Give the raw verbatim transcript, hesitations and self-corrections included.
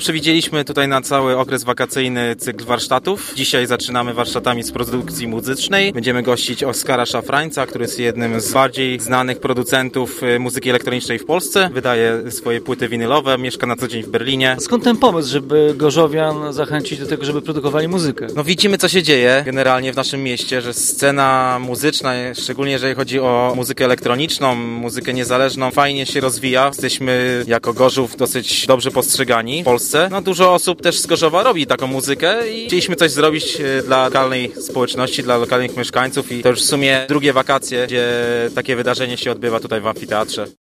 Przewidzieliśmy tutaj na cały okres wakacyjny cykl warsztatów. Dzisiaj zaczynamy warsztatami z produkcji muzycznej. Będziemy gościć Oskara Szafrańca, który jest jednym z bardziej znanych producentów muzyki elektronicznej w Polsce. Wydaje swoje płyty winylowe, mieszka na co dzień w Berlinie. Skąd ten pomysł, żeby gorzowian zachęcić do tego, żeby produkowali muzykę? No widzimy, co się dzieje generalnie w naszym mieście, że scena muzyczna, szczególnie jeżeli chodzi o muzykę elektroniczną, muzykę niezależną, fajnie się rozwija. Jesteśmy jako Gorzów dosyć dobrze postrzegani w Polsce. No dużo osób też z Gorzowa robi taką muzykę i chcieliśmy coś zrobić dla lokalnej społeczności, dla lokalnych mieszkańców i to już w sumie drugie wakacje, gdzie takie wydarzenie się odbywa tutaj w amfiteatrze.